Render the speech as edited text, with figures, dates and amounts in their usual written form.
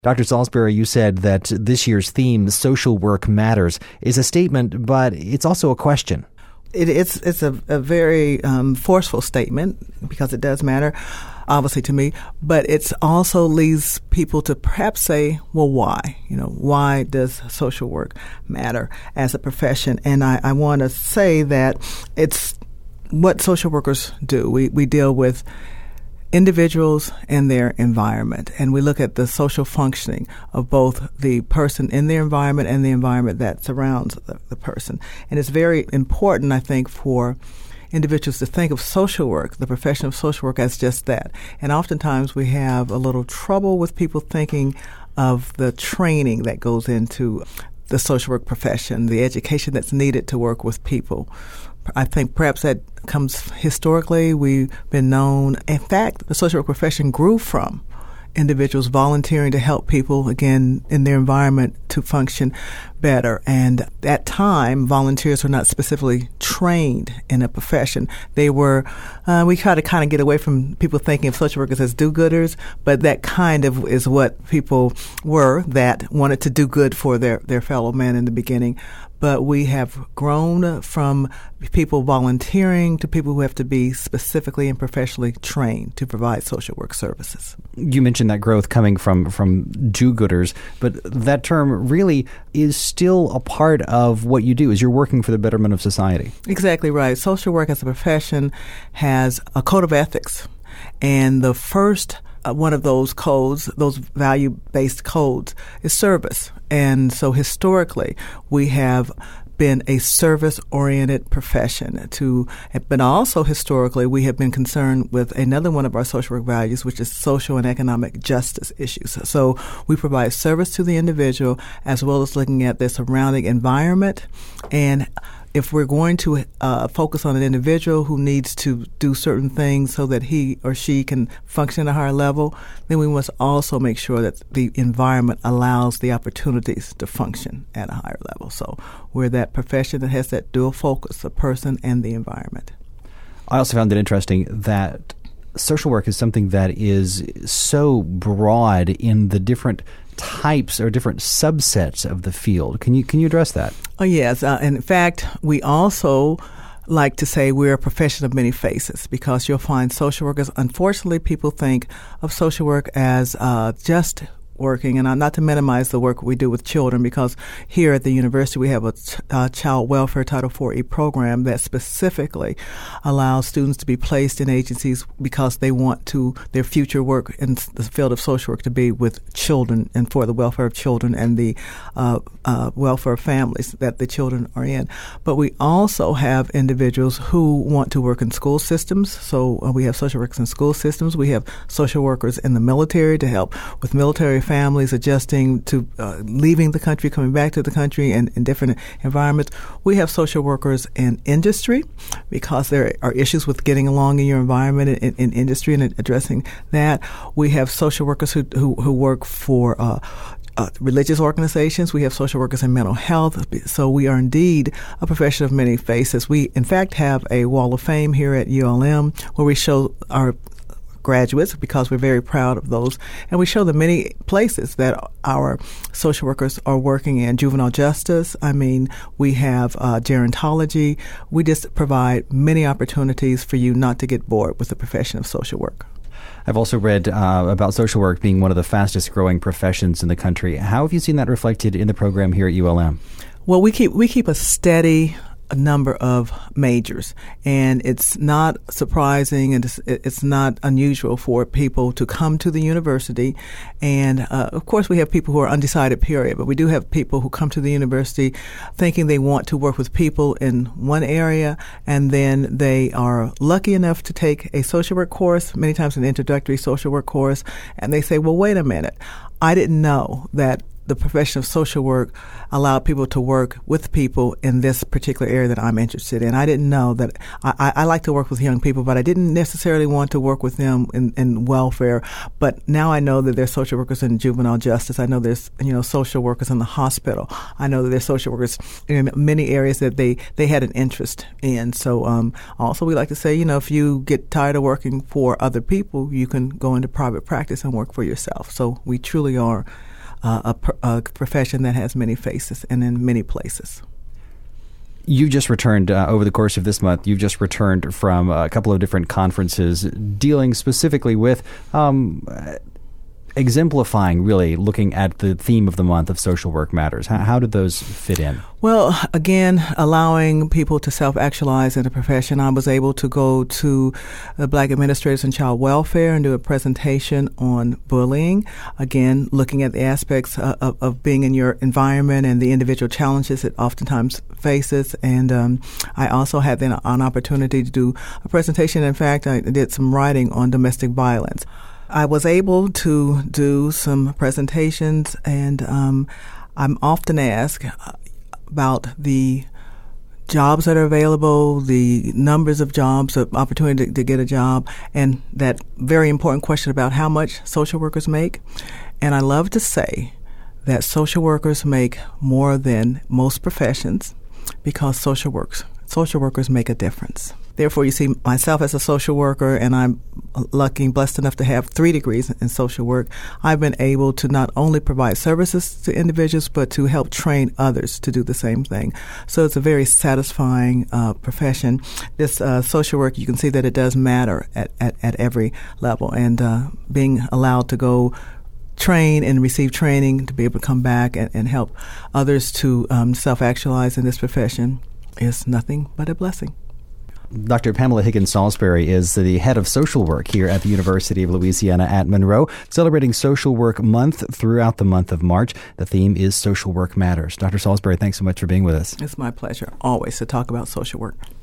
Dr. Salisbury, you said that this year's theme, Social Work Matters, is a statement, but it's also a question. It's a very forceful statement because it does matter, obviously, to me. But it also leads people to perhaps say, well, why? Why does social work matter as a profession? And I want to say that it's what social workers do. We deal with individuals and their environment, and we look at the social functioning of both the person in their environment and the environment that surrounds the person. And it's very important, I think, for individuals to think of social work, the profession of social work, as just that. And oftentimes we have a little trouble with people thinking of the training that goes into the social work profession, the education that's needed to work with people. I think perhaps that comes historically. We've been known. In fact, the social work profession grew from individuals volunteering to help people, again, in their environment to function better. And at that time, volunteers were not specifically trained in a profession. They were, we try to kind of get away from people thinking of social workers as do-gooders, but that kind of is what people were that wanted to do good for their fellow men in the beginning. But we have grown from people volunteering to people who have to be specifically and professionally trained to provide social work services. You mentioned that growth coming from do-gooders, but that term really is still a part of what you do, is you're working for the betterment of society. Exactly right. Social work as a profession has a code of ethics, and the first one of those codes, those value-based codes, is service. And so historically, we have been a service-oriented profession but also historically, we have been concerned with another one of our social work values, which is social and economic justice issues. So we provide service to the individual as well as looking at their surrounding environment. And if we're going to focus on an individual who needs to do certain things so that he or she can function at a higher level, then we must also make sure that the environment allows the opportunities to function at a higher level. So we're that profession that has that dual focus, the person and the environment. I also found it interesting that social work is something that is so broad in the different types or different subsets of the field. Can you address that? Oh, yes. In fact, we also like to say we're a profession of many faces, because you'll find social workers, unfortunately, people think of social work as just working, and not to minimize the work we do with children, because here at the university we have a Child Welfare Title IV-E program that specifically allows students to be placed in agencies because they want their future work in the field of social work to be with children and for the welfare of children and the welfare of families that the children are in. But we also have individuals who want to work in school systems. So we have social workers in school systems. We have social workers in the military to help with military families adjusting to leaving the country, coming back to the country in different environments. We have social workers in industry because there are issues with getting along in your environment in industry and addressing that. We have social workers who work for religious organizations. We have social workers in mental health. So we are indeed a profession of many faces. We, in fact, have a wall of fame here at ULM where we show our graduates, because we're very proud of those, and we show the many places that our social workers are working in. Juvenile justice, we have gerontology. We just provide many opportunities for you not to get bored with the profession of social work. I've also read about social work being one of the fastest growing professions in the country. How have you seen that reflected in the program here at ULM? Well, we keep a steady number of majors, and it's not surprising and it's not unusual for people to come to the university. And of course we have people who are undecided, period, but we do have people who come to the university thinking they want to work with people in one area, and then they are lucky enough to take a social work course, many times an introductory social work course, and they say, well, wait a minute, I didn't know that the profession of social work allowed people to work with people in this particular area that I'm interested in. I didn't know that I like to work with young people, but I didn't necessarily want to work with them in welfare. But now I know that there's social workers in juvenile justice. I know there's social workers in the hospital. I know that there's social workers in many areas that they had an interest in. So also we like to say, if you get tired of working for other people, you can go into private practice and work for yourself. So we truly are a profession that has many faces and in many places. You just returned over the course of this month. You've just returned from a couple of different conferences dealing specifically with exemplifying, really looking at the theme of the month of Social Work Matters. How did those fit in? Well, again, allowing people to self-actualize in a profession. I was able to go to Black Administrators in Child Welfare and do a presentation on bullying. Again, looking at the aspects of being in your environment and the individual challenges it oftentimes faces. And I also had then an opportunity to do a presentation. In fact, I did some writing on domestic violence. I was able to do some presentations, and I'm often asked about the jobs that are available, the numbers of jobs, the opportunity to get a job, and that very important question about how much social workers make. And I love to say that social workers make more than most professions because social workers make a difference. Therefore, you see myself as a social worker, and I'm lucky and blessed enough to have 3 degrees in social work. I've been able to not only provide services to individuals, but to help train others to do the same thing. So it's a very satisfying profession. This social work, you can see that it does matter at every level. And being allowed to go train and receive training to be able to come back and help others to self-actualize in this profession is nothing but a blessing. Dr. Pamela Higgins Salisbury is the head of social work here at the University of Louisiana at Monroe, celebrating Social Work Month throughout the month of March. The theme is Social Work Matters. Dr. Salisbury, thanks so much for being with us. It's my pleasure always to talk about social work.